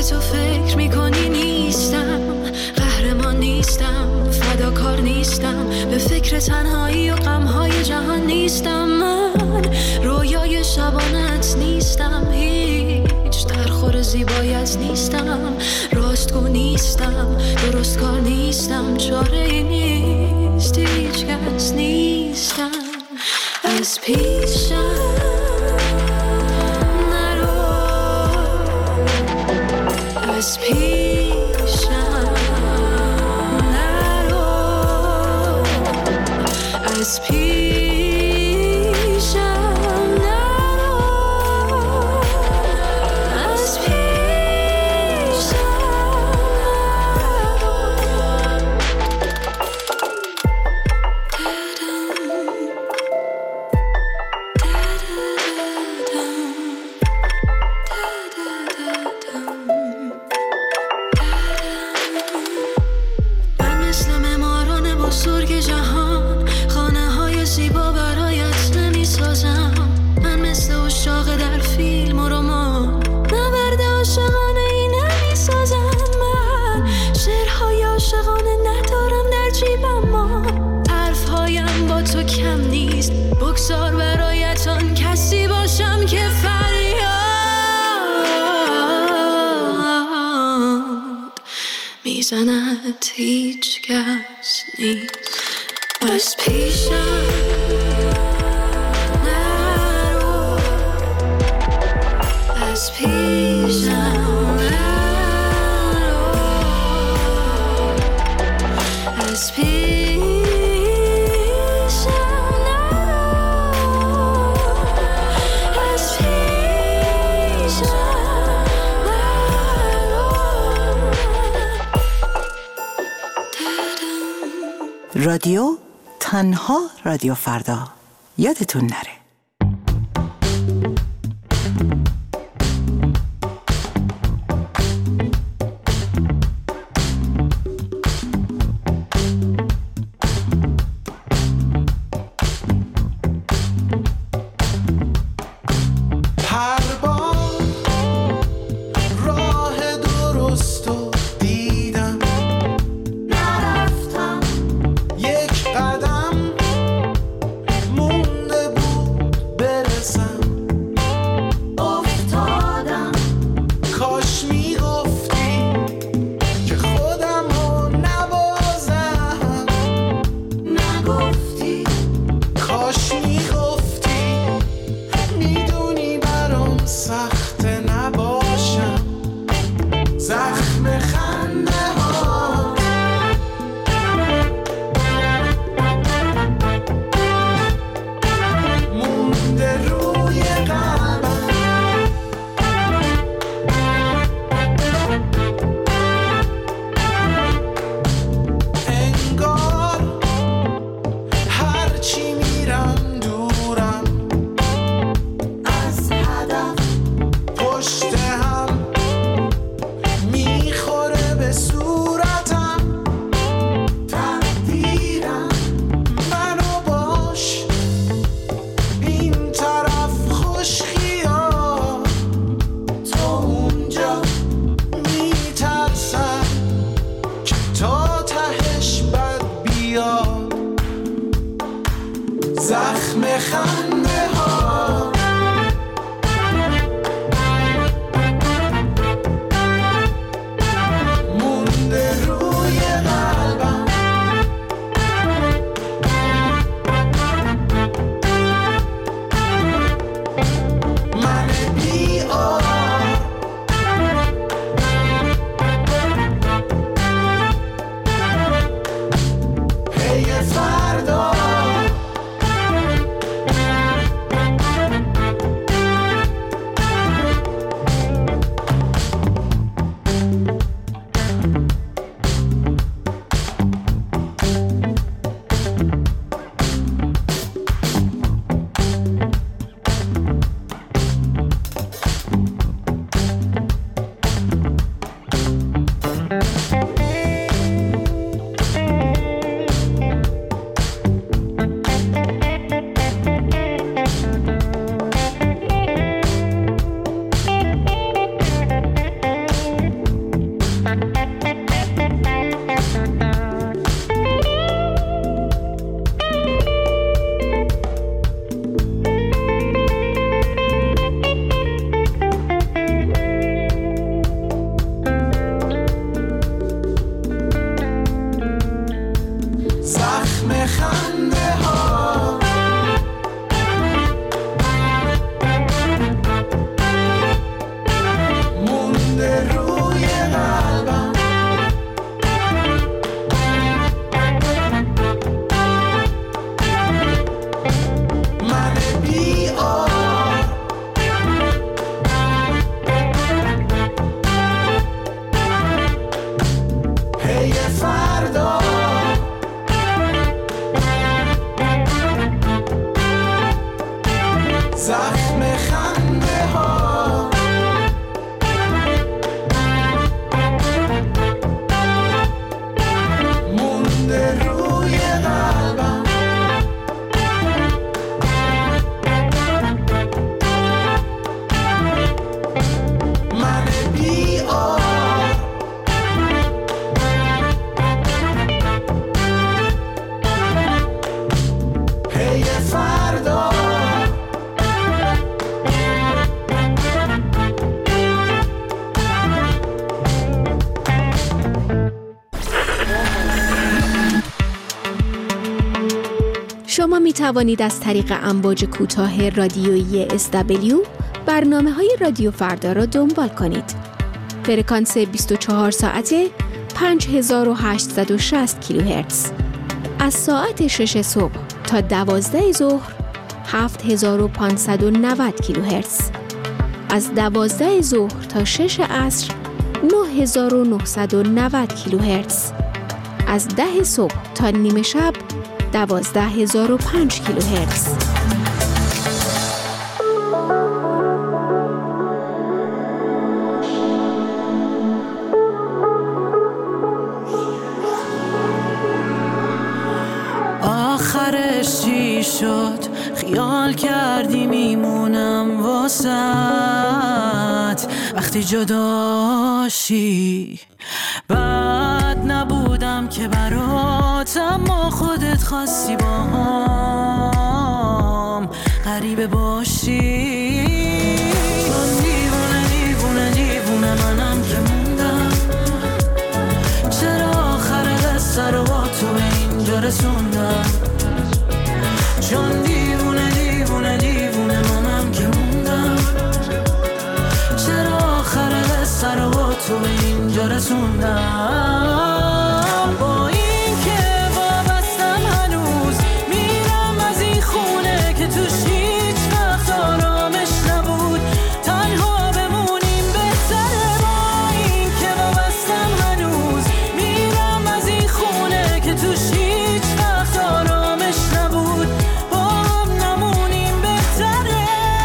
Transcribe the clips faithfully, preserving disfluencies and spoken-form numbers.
تو فکر میکنی نیستم، قهرمان نیستم، فداکار نیستم، به فکر تنهایی و غمهای جهان نیستم. من رویای شبانت نیستم، هیچ درخور زیبایت نیستم، راستگو نیستم، درست کار نیستم، چاره ای نیست، هیچ کس نیستم. از پیشم نرو، از پیشم نرو، از پیشم نرو، از پیشم بگذار برایت آن کسی باشم که فریاد میزند، هیچ کس نیست. از پیشم نرو، از پیشم نرو، از پیشم رادیو تنها رادیو فردا، یادتون نره. مونده بود شما می توانید از طریق امواج کوتاه رادیویی اس دبلیو برنامه‌های رادیو فردا را دنبال کنید. فرکانس بیست و چهار ساعته پنج هزار و هشتصد و شصت کیلوهرتز. از ساعت شش صبح تا دوازده ظهر هفت هزار و پانصد و نود کیلوهرتز. از دوازده ظهر تا شش عصر نه هزار و نهصد و نود کیلوهرتز. از ده صبح تا نیمه شب دوازده هزار و پنج کیلوهرتز. آخرش چی شد؟ خیال کردی میمونم واسط وقتی جداشی. بد نبودم که برات، اما خودت خواستی با هم غریبه باشی. چون دیوونه دیوونه دیوونه منم که موندم، چرا آخر قصه رو با تو به اینجا رسوندم. چون دیوونه دیوونه دیوونه منم که موندم، چرا آخر قصه رو با تو به اینجا رسوندم. با این که وابستم هنوز میرم از این خونه که توش هیچ وقت آرامش نبود. تنها بمونیم بهتره. با این که وابستم هنوز میرم از این خونه که توش هیچ وقت آرامش نبود. با هم نمونیم بهتره.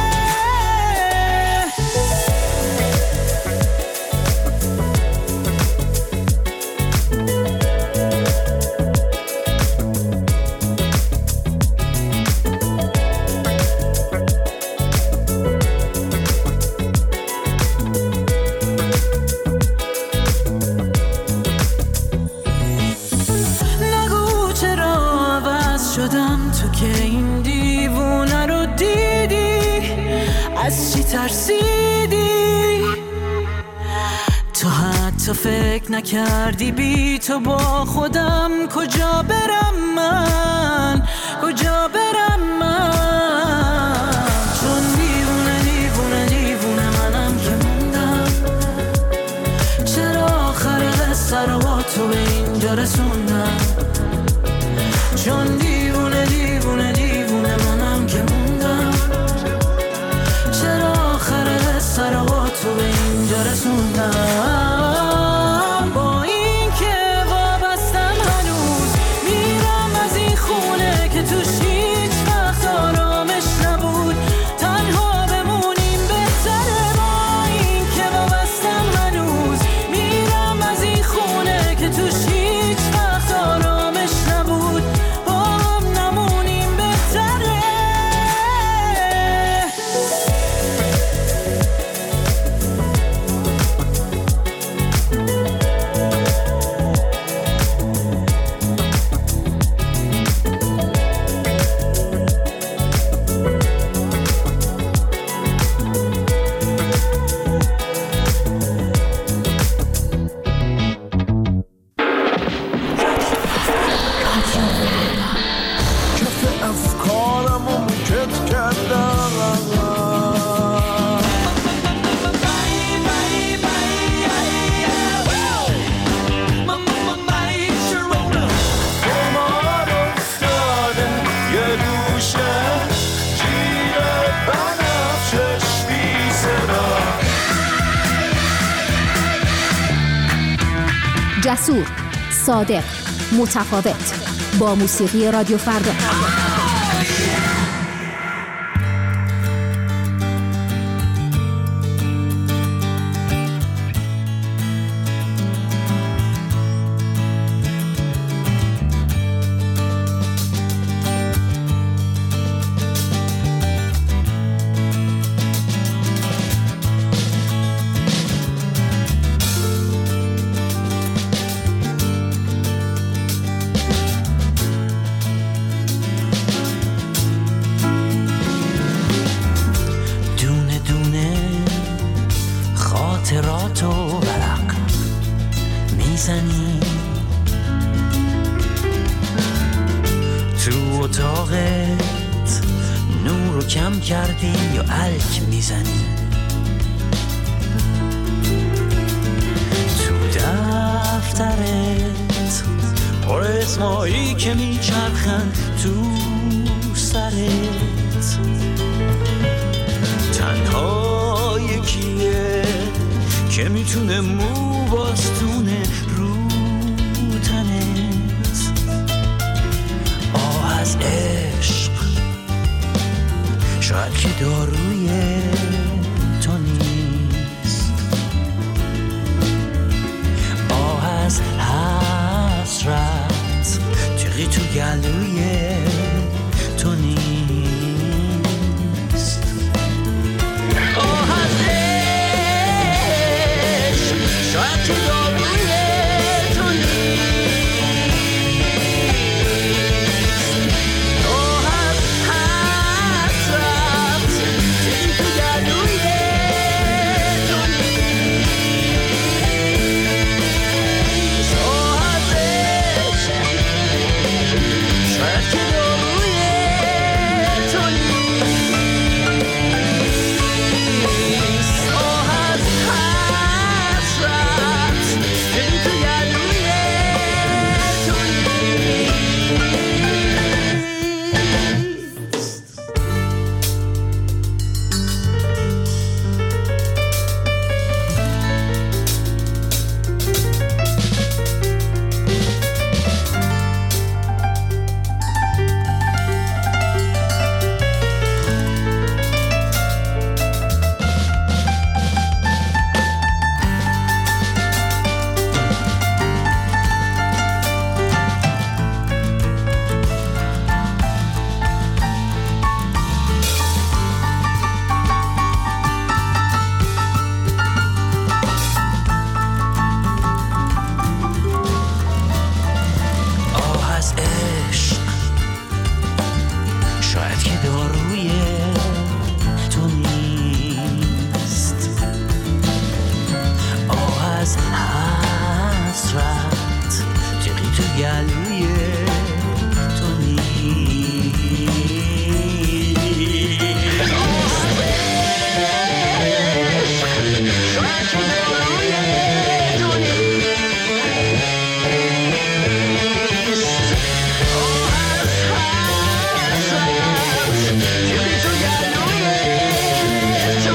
نگو چرا عوض شدم، تو که این دیوونه رو دیدی. از چی ترسیدی؟ تو حتی فکر نکردی بی تو با خودم کجا برم من، کجا برم من. چون دیوونه دیوونه دیوونه منم که موندم، چرا آخر قصه رو با تو به اینجا رسوندم. چون دیوونه دیوونه دیوونه منم که موندم، چرا آخر قصه رو با تو به اینجا رسوندم. با این که وابستم هنوز میرم از این خونه که توش هیچ وقت آرامش نبود. تنها بمونیم بهتره. با این که وابستم هنوز میرم از این خونه که توش هیچ وقت آرامش نبود. با هم نمونیم بهتره. کف افکارم رو موکت کردم. قمار افتاده یه گوشه جیب بنفشش بی صدا. جسور، صادق، متفاوت. با موسیقی رادیو فردا. خاطراتو ورق میزنی تو اتاق رو کم کردی یا الک میزنی؟ تو دفترت پر اسمایی که میچرخن تو سرت، تنها یکیه که میتونه مو باستونه رو تنت. آه از عشق شاید که داروی تو نیست، آه از حسرت تیغی تو گلوی تو نیست. آه از عشق شاید که داروی تو نیست، آه از حسرت تیغی تو گلوی تو نیست، آه از عشق شاید که داروی تو نیست، آه از حسرت تیغی تو گلوی تو نیست. آه از عشق شاید که داروی تو نیست، آه از حسرت تیغی تو گلوی تو نیست، آه از عشق شاید که داروی تو نیست، آه از حسرت تیغی تو گلوی تو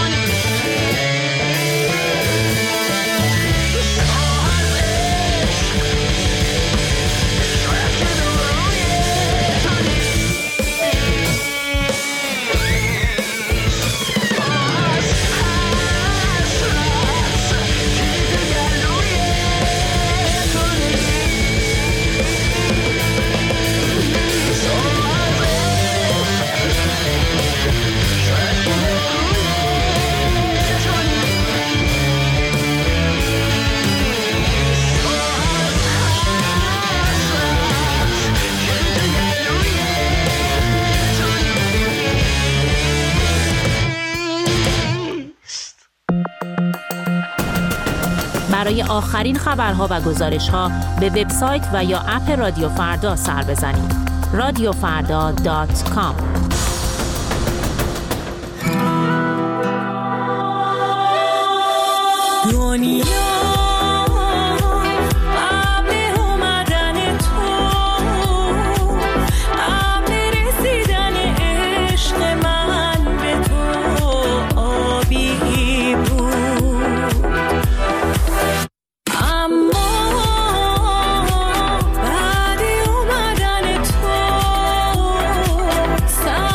نیست، آه از عشق شاید که داروی تو نیست، آه از حسرت تیغی تو گلوی تو برای آخرین خبرها و گزارش‌ها به وبسایت و یا اپ رادیو فردا سر بزنید. رادیو فردا دات کام. دنیا قبل اومدن تو، قبل رسیدن عشق من به تو آبی بود، اما بعد اومدن تو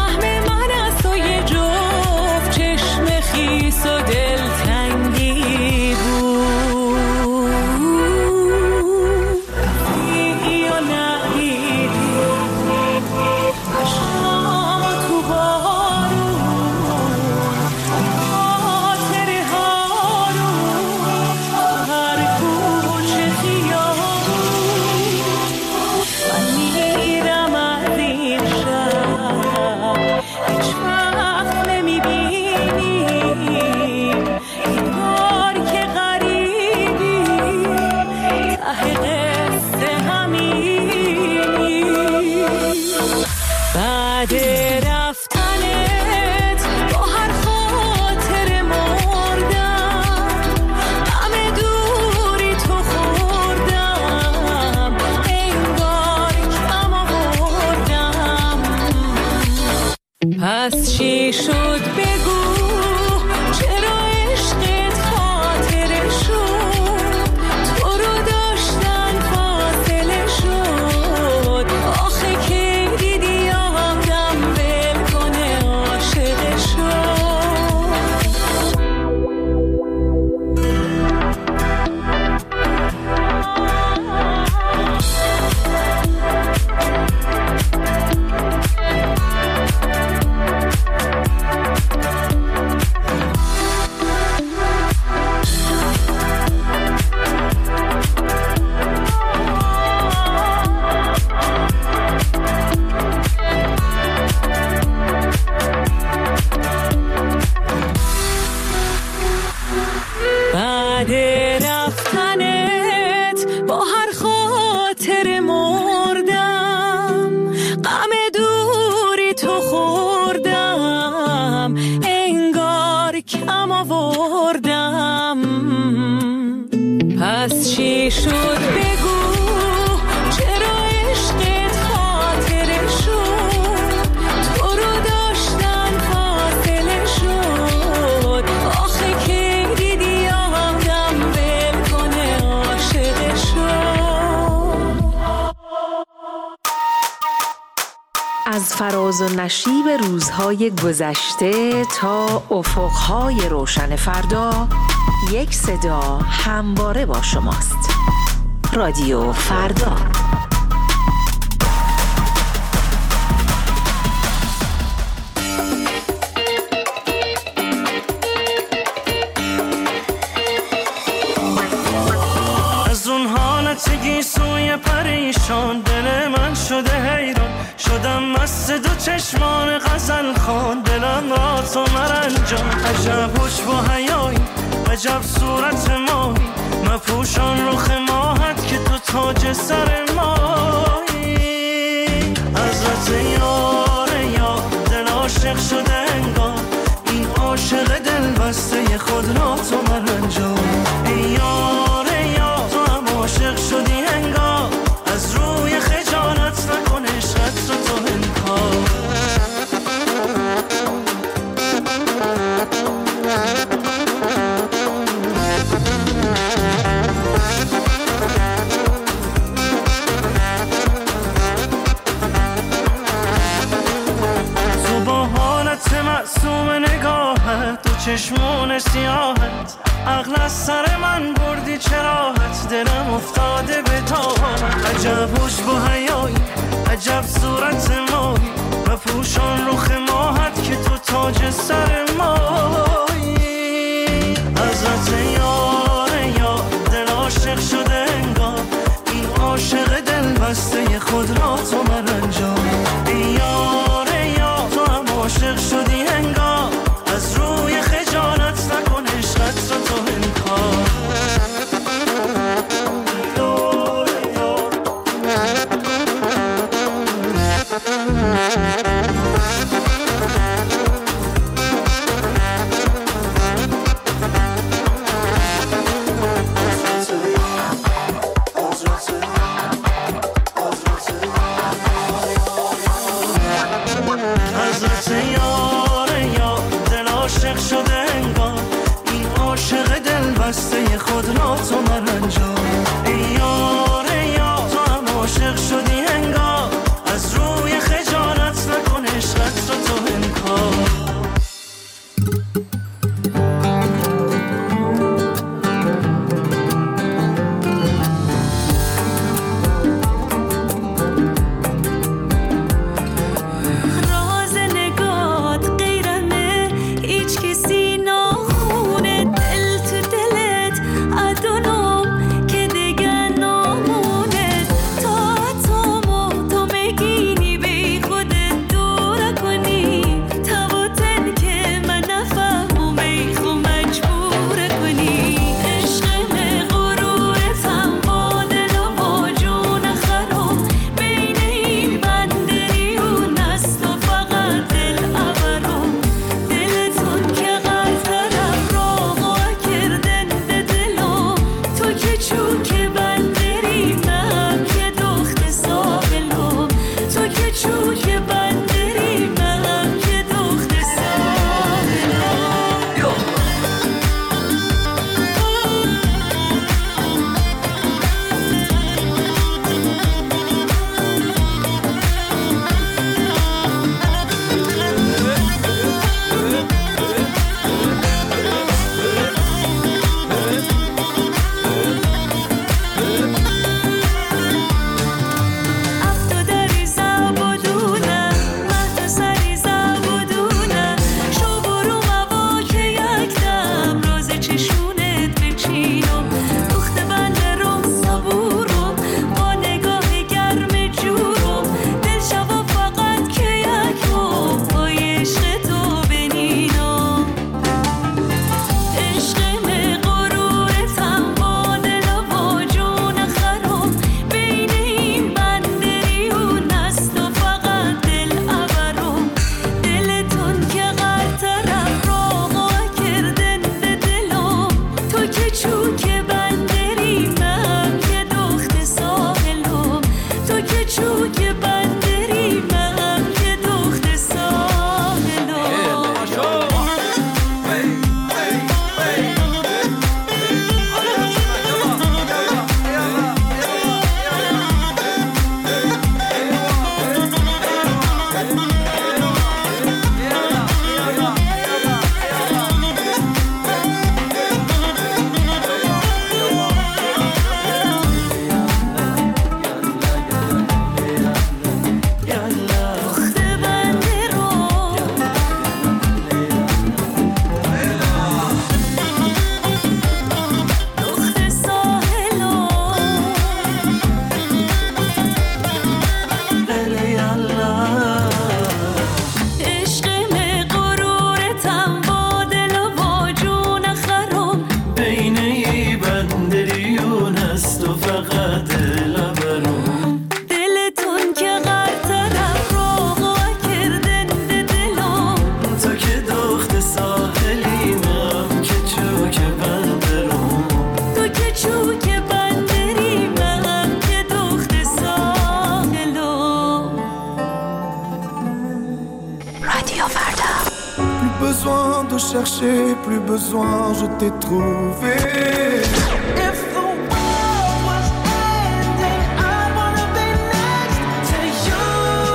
پس چی شد بگو، چرا عشقت خاطره شد، تو رو داشتن فاصله شد، آخه که دیدی آدم ول کنه عاشق شد. از فراز و نشیب روزهای گذشته تا افقهای روشن فردا، یک صدا همواره با شماست. رادیو فردا. از اون حالت گیسوی پریشان دل من شده حیران، شدم مست دو چشمان غزل خوان، دلم را تو مرنجان. عجب حج و حیایی، عجب صورت ماهی، مپوشان رخ ماهت که تو تاج سر ماهی. حضرت یار یار دل عاشق شده انگار، این عاشق دل بسته خود را تو مرنجان. ای یار یار تو هم عاشق شدی انگار، از روی خجالت نکن عشقت رو تو انکار. تو با حالت معصوم نگاهت، دو چشمون سیاهت، عقل از سر من بردی چراحت، دلم افتاده به تاهت. عجب حجب و حیایی، عجب صورت ماهی، و پوشان رخ ماهت که تو تاج سر ماهی. حضرت یار یار دل عاشق شده انگار، این عاشق دل بسته خود را تو مرنجان. ای یار یار تو هم عاشق شدی انگار، از روی خجالت نکن عشقت رو تو انکار. حضرت یار یار دل عاشق شده انگار، این عاشق دل بسته خود را تو مرنجان. ای یار یار تو هم عاشق شدی انگار، از روی خجالت نکن عشقت رو تو انکار. دست و فقط لبرم دلتون که غرطرم روغا کردن ده دلم تو که دخت ساحلیم که چوک بندرم تو که چوک بندری من که دخت ساحلم رادیو فردا. Plus besoin de chercher, plus besoin, je t'ai trouvé. If the world was ending, I wanna be next to you.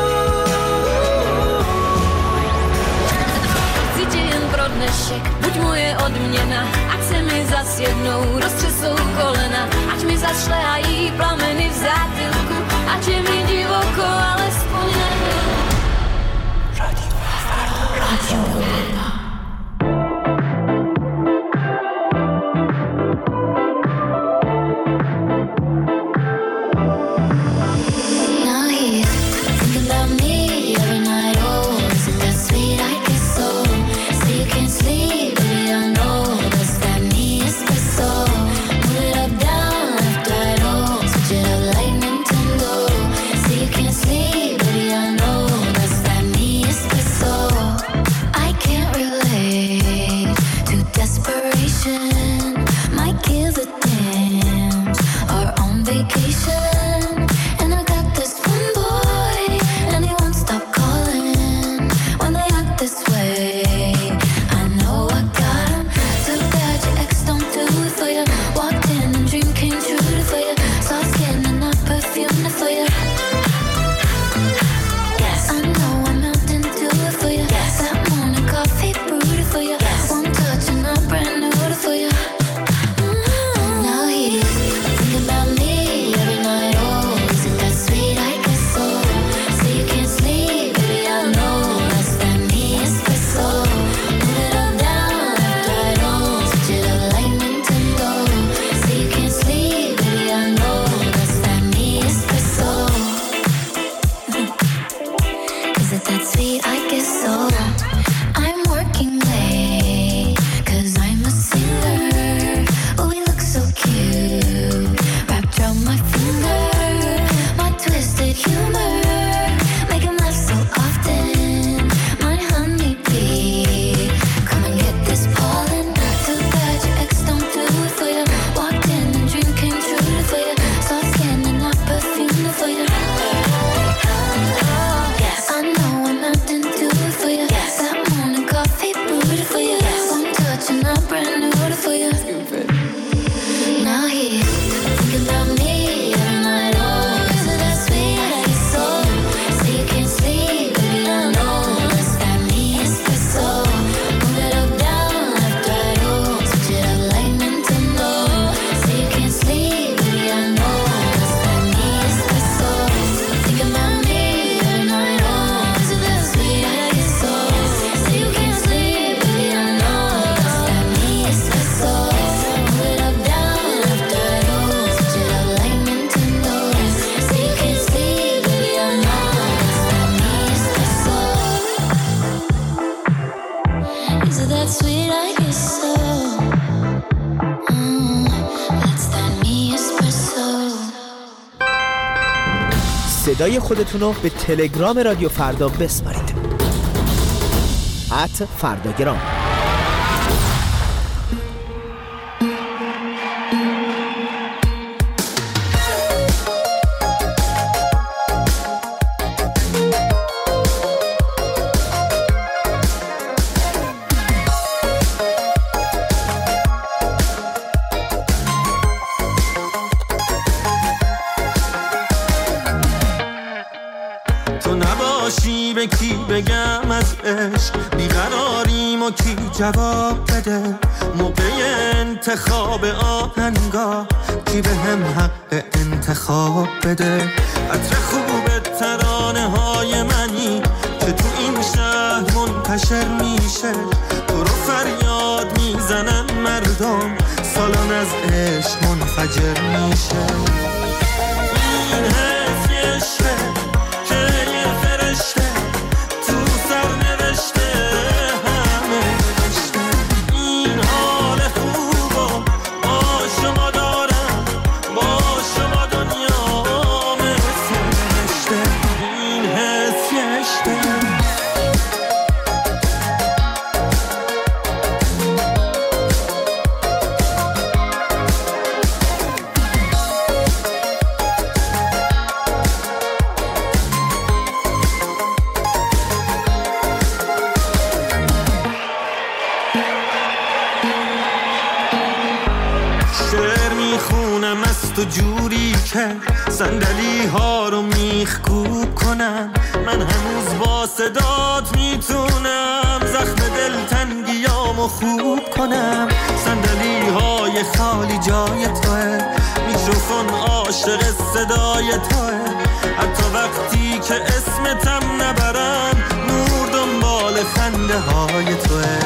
Cítim pro dnešek, buď moje odměna, ať se mi zas jednou roztřesou kolena, ať mi zašlehají plameny v zátylku, ať je mi divoko, alespoň na chvíli. رادیو فردا. رادیو فردا. Now he's thinking about me every night. Oh, isn't that sweet? I guess so. Say you can't sleep, baby, I know that's that me espresso. Move it up, down, left, right, oh, switch it up like Nintendo. Say you can't sleep, baby, I know that's that me espresso. I can't relate to desperation. Might give a damn. Are on vacation. And I got this one boy, and he won't stop calling when they act this way. I know I got him. Too bad your ex don't do it for you. Walked in and dream came true for you. Saw skin and not perfume for you. Yes, I know I'm Mountain Dew for you. Yes, that morning coffee brewed for you. Yes, one touch and I'm brand new for you. Mm-hmm. Now he's thinking about me every night. Oh, isn't that sweet? I guess so. Say you can't sleep, baby, I know that's that me espresso. Move it up, down, left, right, oh, switch it up like Nintendo. Say you can't sleep, baby, I know that's that me espresso. Is it that sweet? I guess so. I'm working late, cause I'm a singer. Oh, we look so cute, wrapped around my finger. My twisted humor, make him laugh so often. My honeybee, come and get this pollen. Too bad your ex don't do it for you. Walked in and dream came true for you. Soft skin and not perfume for you. Yes, I know I'm Mountain Dew for you. Yes, that morning coffee brewed for you. Yes, one touch and I'm brand new for you. Now he's thinking about me every night. Oh, isn't that sweet? I guess so. Say you can't sleep, baby, I know that's that me espresso. Move it up, down, left, right, oh, switch it up like Nintendo. Say you can't sleep, baby, I know that's that me espresso. Thinking about me every night. Oh, isn't that sweet? I guess so. Say you can't sleep, baby, I know that's that me espresso. Move it up, down, left, right, oh, switch it up like Nintendo. Say you can't sleep, baby, I know that's that me espresso. Is it that sweet? I guess so. Mm, that's that me espresso. صدای خودتون رو به تلگرام رادیو فردا بسپارید. ات فرداگرام. تو نباشی به کی بگم از عشق بیقراریم و کی جواب بده موقع انتخاب آهنگا کی به هم حق انتخاب بده عطر خوب ترانه های منی که تو این شهر منتشر میشه تو رو فریاد میزنن مردم سالن از عشق منفجر میشه این حس یه عشقه که یه فرشته تو سر نوشته همه نوشته این حال خوبا با شما دارم با دوری که صندلی ها رو میخکوب کنم. من هنوز با صدات میتونم زخم دلتنگیامو خوب کنم. صندلی های خالی جای توه، میکروفون عاشق صدای توه. حتی وقتی که اسمتم نبرم نور دنبال خنده های توه.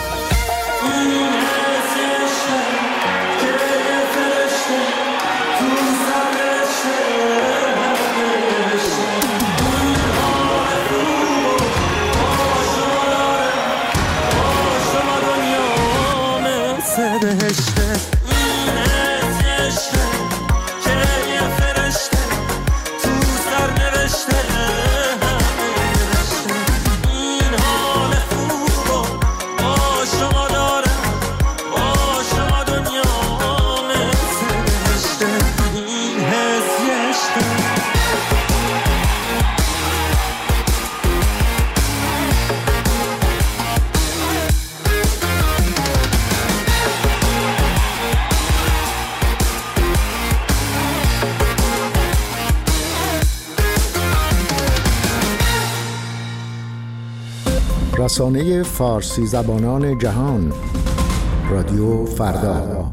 رسانه فارسی زبانان جهان، رادیو فردا.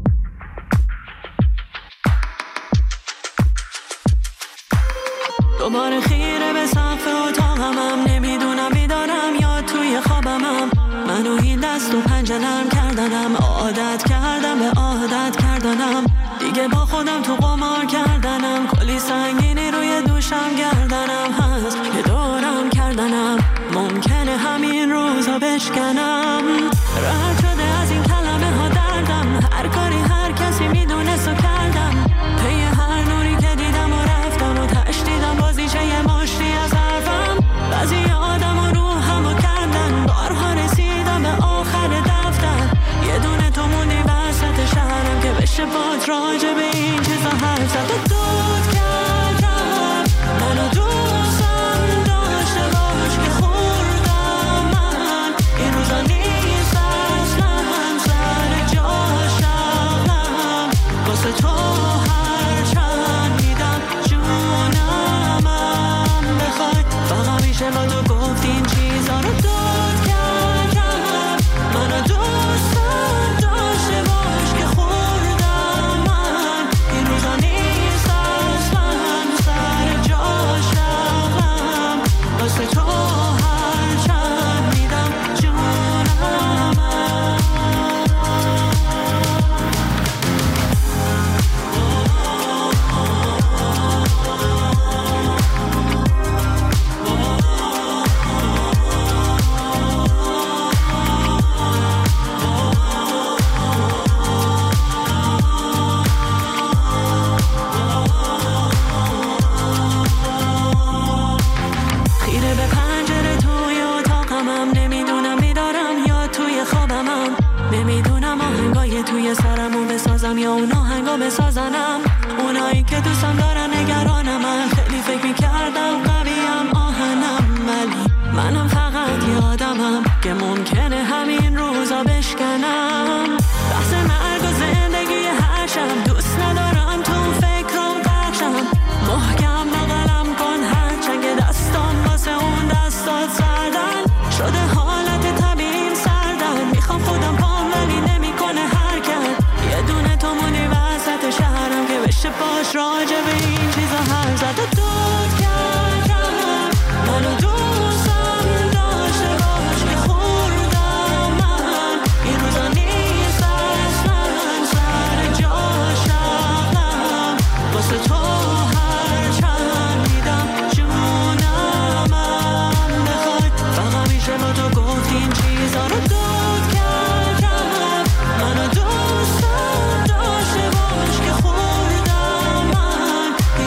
دوباره خیره به سقف اتاقمم، نمیدونم بیدارم یا توی خوابمم. منو این دست و پنجه نرم کردنم، عادت کردم به عادت کردنم. دیگه با خودم تو قمار کردنم، کلی سنگینی روی دوشم گردنم هست که دورم کردنم. ممکنه همین روزا بشکنم. راحت شده از این کلمه ها دردم، هر کاری هر کسی میدونست و کردم. پی هر نوری که دیدم و رفتم و تشدیدم بازیچه یه مشتی از حرفم. بعضی آدم و روحم و کردن، بارها رسیدم به آخر دفتر. یه دونه تو موندی وسط شهرم که بشه بات راجع به این چیزا حرف زد. و دود کردم منو دوستم داشته باش که خوردم من. این روزا نیست اصلا سر جاش رفتم. واسه تو هر چند میدم جونمم بخوای. فقط میشه با تو گفت این چیزا رو. دود کردم منو دوستم داشته باش که خوردم من. این روزا نیست اصلا سر جاش رفتم. واسه تو هر چند میدم جونمم. خیره به پنجره توی اتاقمم، نمیدونم بیدارم یا توی خوابمم. نمیدونم آهنگای توی سرمو بسازم یا اون آهنگا بسازنم. اونایی که دوستم دارن نگرانم. من خیلی فکر میکردم قویم آهنم، ولی منم فقط یادمم که ممکنه همین روزا بشکنم. بحث مرگ و زندگی هر شب دوست ندارم تو فکرم قرشم. محکم بغلم کن هرچند که دستام واسه اون دستات سردن شده. حالت طبیعیم سردن، میخوام خودم پام ولی نمیکنه حرکت. یه دونه تو مونی وسط شهرم که بشه باش راجع به این چیزا حرف زد. و دود کردم منو دوستم داشته باش که خوردم من. این روزا نیست اصلا سر جاش رفتم. واسه تو هر چند میدم جونمم بخوای. فقط میشه با تو گفت این چیزا رو. دود کردم منو دوستم داشته باش که خوردم من. این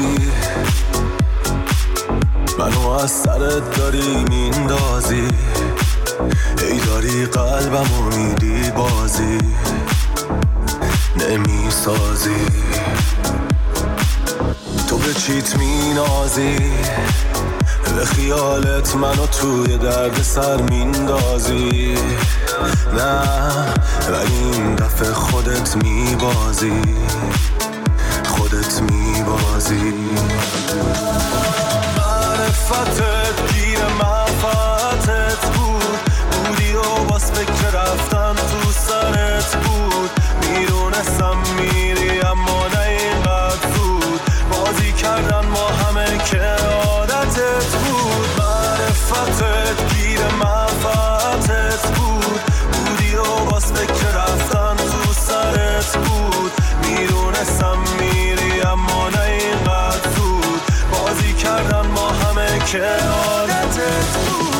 بازی، منو از سرت داری میندازی، ای داری قلبمو میدی بازی نمی سازی. تو به چیت می نازی، به خیالت منو توی درد سر میندازی، نه ولی این دفعه خودت می بازی، خودت می بازی. معرفتت گیر منفعتت بود، بودی و باز فکر رفتن تو سرت بود، میدونستم میری اما نه اینقدر زود، بازی کردن ما همه که عادتت بود. معرفتت گیر منفعتت بود، بودی و باز فکر رفتن تو سرت بود، میدونستم میری اما نه اینقدر زود، بازی کردن ما همه که عادتت بود.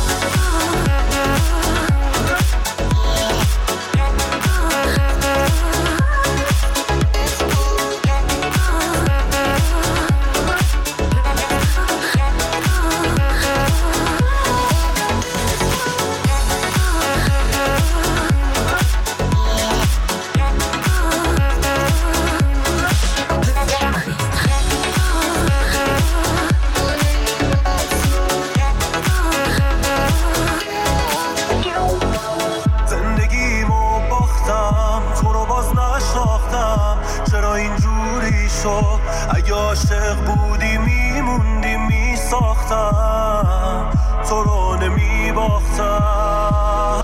اگه عاشق بودی میموندی میساختم، تو رو نمیباختم.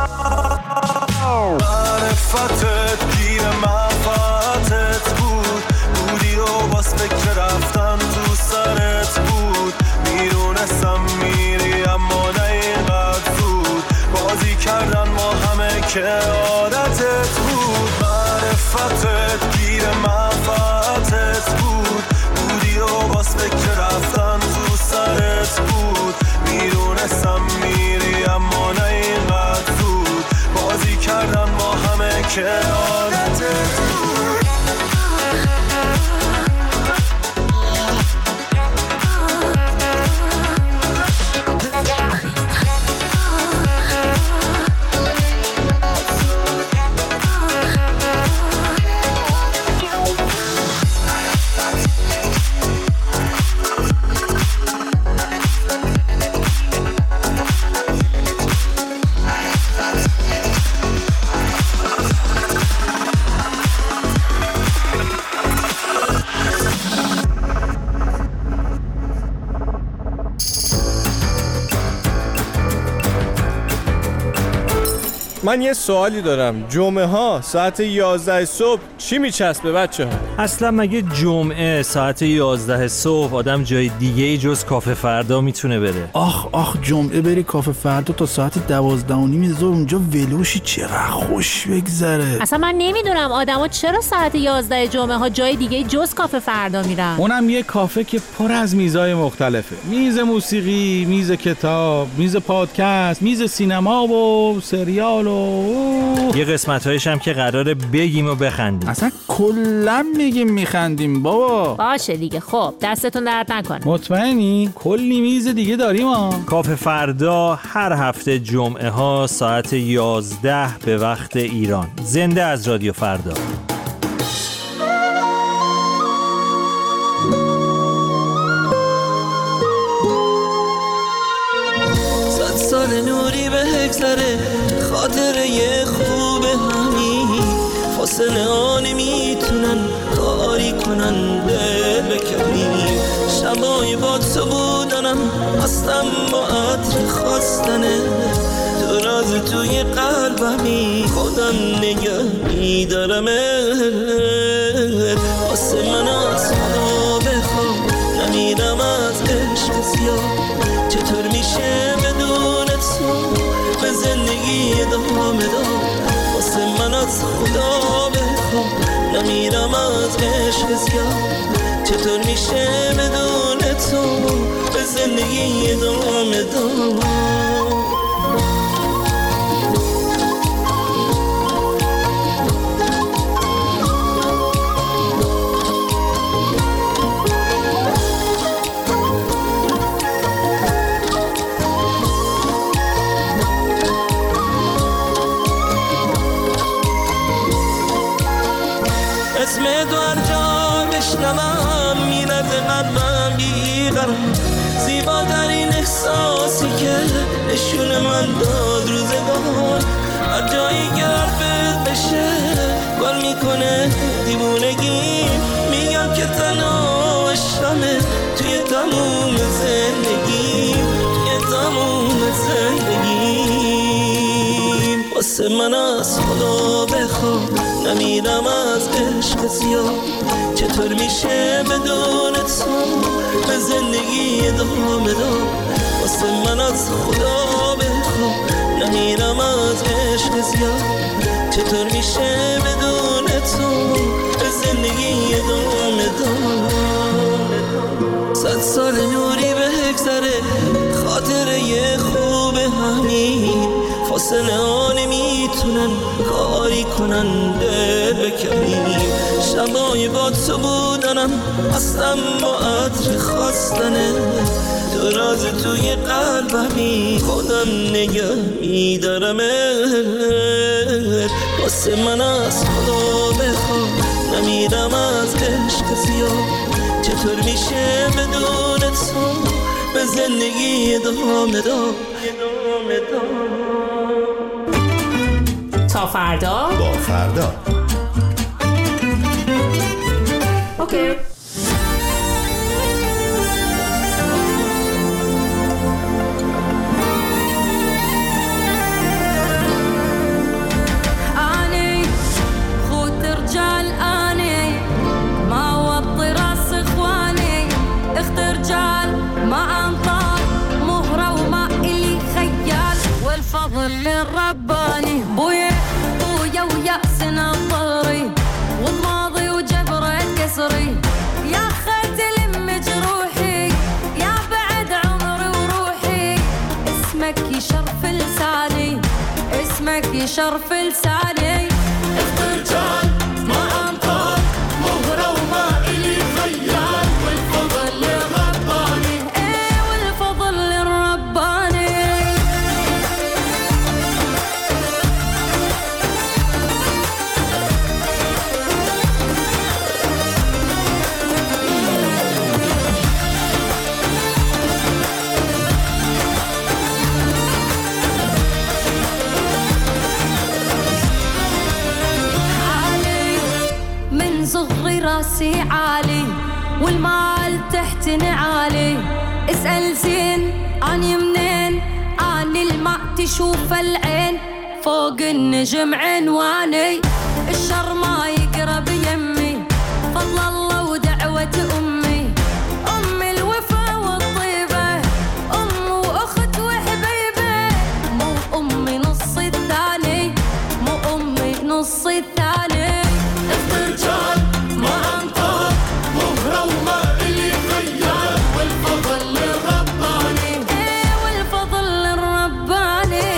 معرفتت گیر منفعتت بود، بودی و باز فکر رفتن تو سرت بود، میدونستم میری اما نه اینقدر زود، بازی کردن ما همه که عادتت بود. معرفتت گیر منفعتت بود، بودی و باز فکر رفتن تو سرت بود، میدونستم میری اما نه اینقدر زود، بازی کردن ما همه که عادتت بود. من یه سوالی دارم، جمعه ها ساعت یازده صبح چی میچسبه بچه ها؟ اصلا مگه جمعه ساعت یازده صبح آدم جای دیگه ای جز کافه فردا میتونه بره؟ آخ آخ جمعه بری کافه فردا تا ساعت دوازده و نیم ظهر اونجا ولوشی، چقدر خوش بگذره. اصلا من نمیدونم آدما چرا ساعت یازده جمعه ها جای دیگه ای جز کافه فردا میرن. اونم یه کافه که پر از میزای مختلفه، میز موسیقی، میز کتاب، میز پادکست، میز سینما و سریال و یه قسمت‌هایش هم که قراره بگیم و بخندیم. اصلا کلا میگیم میخندیم بابا. باشه دیگه، خب دستتون درد نکنه. مطمئنی؟ کلی میز دیگه داریم ها. کافه فردا هر هفته جمعه ها ساعت یازده به وقت ایران، زنده از رادیو فردا. صد سال نوری به هگذره، خاطره یه خوب همین، فاصله ها نمیتونن کاری کنن دل بکنیم، شبای با تو بودنم هستم با عطر خواستنه، تو راز توی قلبمی خودم نگه میدارمت، واسه من از خدا بخوام نمیرم از عشق زیاد، چطور میشه بدون تو به زندگی ادامه داد، واسه من از خدا بخوام نمیرم از عشق زیاد، چطور میشه بدون تو به زندگی ادامه داد. که نشون من داد روزگار هر جایی که حرفت بشه گل میکنه دیوونگی میگم که تنها عشقمه توی تموم زندگی توی تموم زندگی واسه من از خدا بخواه نمیرم از عشق زیاد چطور میشه بدون تو به زندگی ادامه داد واسه من از خدا بخواه نمیرم از عشق زیاد چطور میشه بدون تو به زندگی ادامه داد صد سال نوری بگذره خاطره خوب همین فاصله ها نمیتونن کاری کنن دل بکنیم شبای با تو بودنم اصلا با عطر خواستنه تو راز توی قلبمی خودم نگه میدارم واسه من از خدا بخواه نمیرم از عشق زیاد چطور میشه بدون تو به زندگی ادامه داد تا فردا با فردا اوکی للرباني بويا بويا ويأسنا الضري والماضي وجبر كسري يا خاتل مجروحي يا بعد عمري وروحي اسمك يشرف لساني اسمك يشرف لساني اخترجال ما انطر مهرة وما إلي خيال والفضل للرباني ايه والفضل للرباني صغري راسي عالي والمال تحت نعالي اسأل زين أني منين أني الماء تشوف العين فوق النجم عنواني الشر ما يقرب يمي فضل الله ودعوة أمي أمي الوفا والطيبة أم وأخت وحبيبة مو أمي نص الثاني مو أمي نص الثاني اخترجال ما انطر مهرة وما إلي خيال والفضل للرباني ايه والفضل للرباني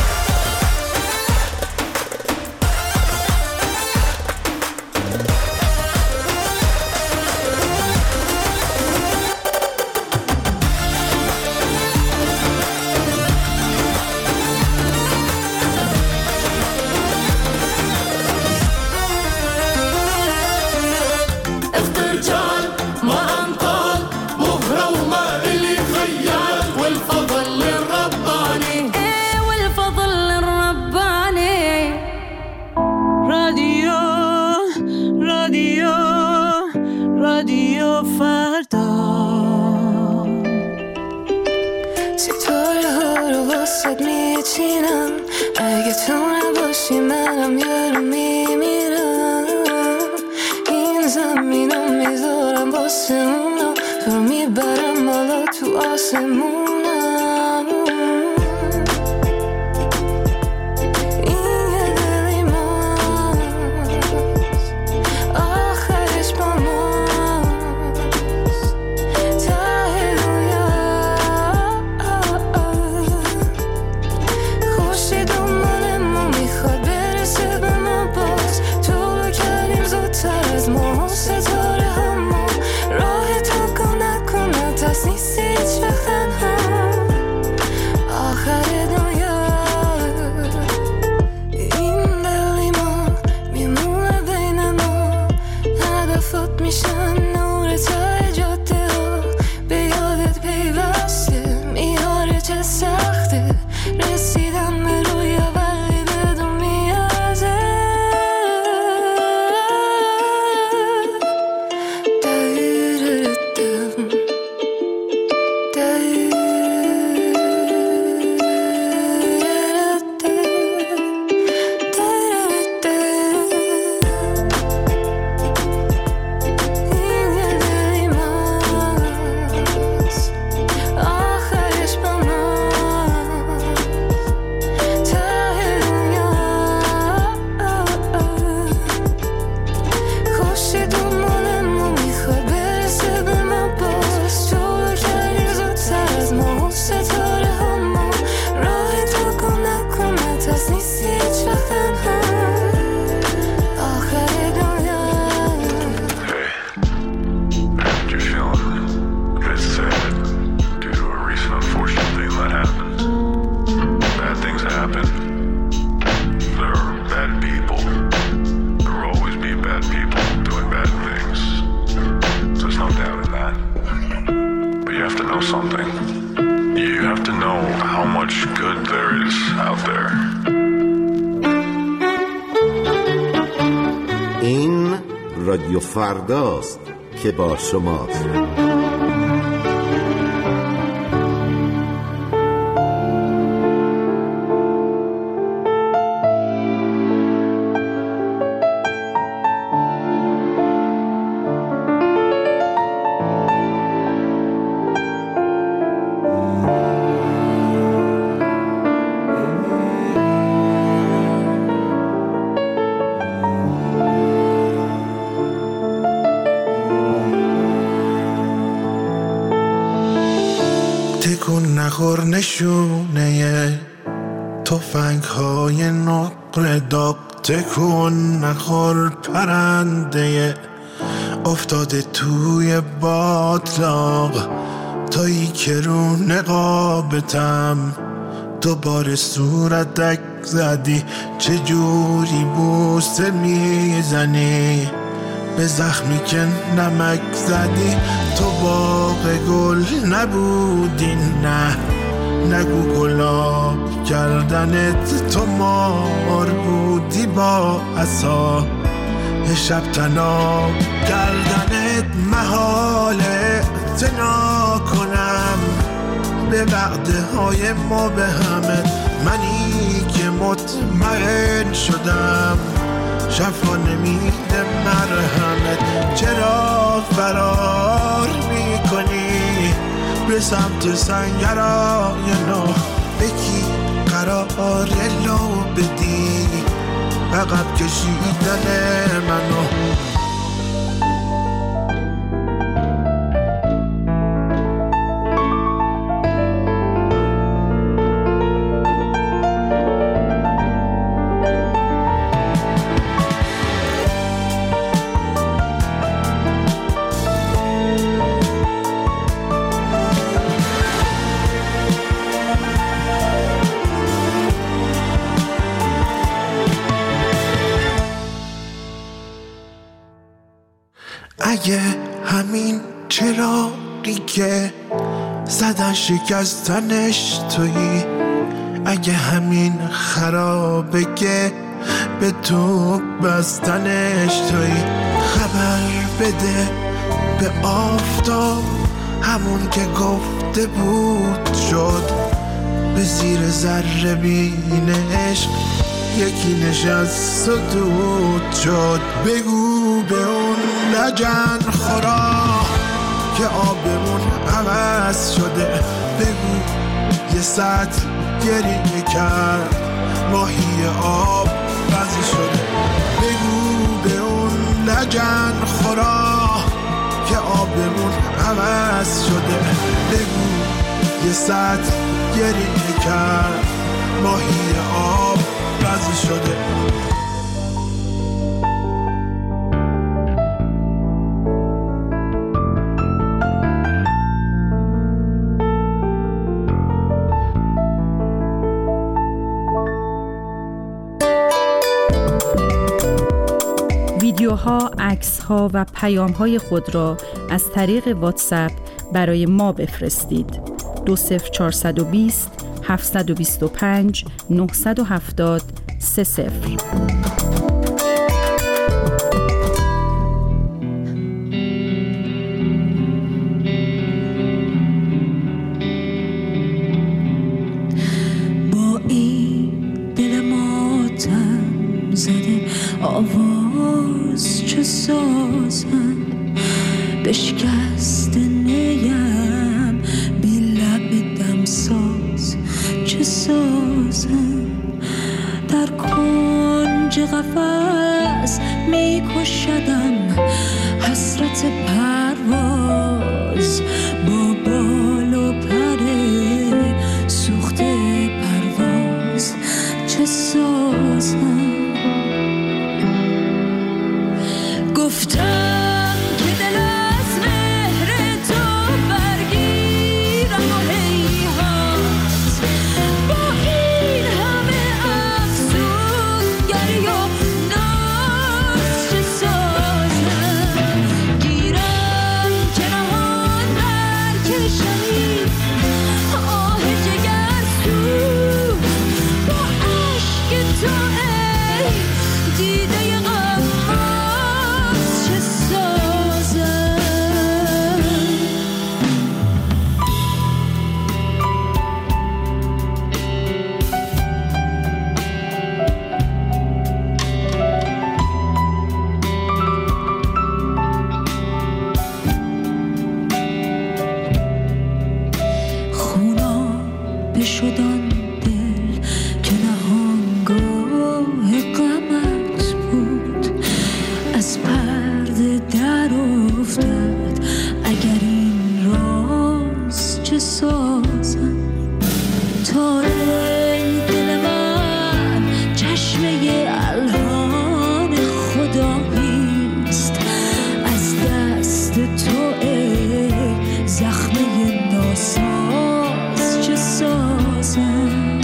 اگه تو نباشی منم یارو میمیرم این زمینم میذارم واسه اونا تو رو میبرم بالا تو آسمونم این یه دلی ماست آخرش با ماست ته دنیا خوشی دنبال ما میخواد برسه به ما باز طولو کردیم زودتر از ما ستاره همون راه تو کن نکن دست نیستی هیچ وقت تنها سخته رسیدم به روی ولی بدون میازه دایرردم این رادیو فرداست که با شماست. تکون نخور نشونه تفنگ های نقره داغ، تکون نخور پرنده افتاده توی باطلاق، تایی که رو نقابتم دوباره صورتک زدی، چجوری بوسه میزنی به زخمی که نمک زدی، تو باغ گل نبودی نه نگو گلاب کردنت، تو مار بودی با عصا شب تناب کردنت، محاله تنا کنم به وعده های ما به همه، منی که مطمئن شدم شفا نمیده مرهمت، چرا فرار میکنی به سمت سنگرهای نو، بکی قرار لو بدی عقب کشیدن منو. اگه همین چراغی که زدن شکستنش تویی، اگه همین خرابه که به تو بستنش تویی، خبر بده به آفتاب همون که گفته بود شد، به زیر ذره بینش یکی نشست و دود شد، بگو به اون لجن خورا که آبمون عوض شده، بگو یه سطل گریه کرد ماهی آب بزی شده، بگو به اون لجن خورا که آبمون عوض شده، بگو یه سطل گریه کرد ماهی آب بزی شده. ویدیوها، عکس‌ها و پیام‌های خود را از طریق واتساپ برای ما بفرستید. دو صفر چهارصد و بیست هفت دو پنج نه هفت صفر سه صفر. آواز چه سازم بشکست نیم بی لب دمساز چه سازم در کنج قفس می کشدم حسرت پرواز با بال و پر سوخته پرواز چه سازم گفتم که دل از مهر تو برگیرم و هیهات با این همه افسونگری و ناز چه سازم گیرم که نهان برکشمی آه جگرسوز با عشق تو ای دیده شدان دل که نهانگاه غمت بود از پرده در افتاد اگر این راز چه سازم تا ای دل من چشمه الهان خداییست از دست تو ای زخمه ناساز چه سازم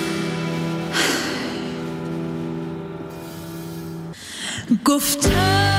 گفتم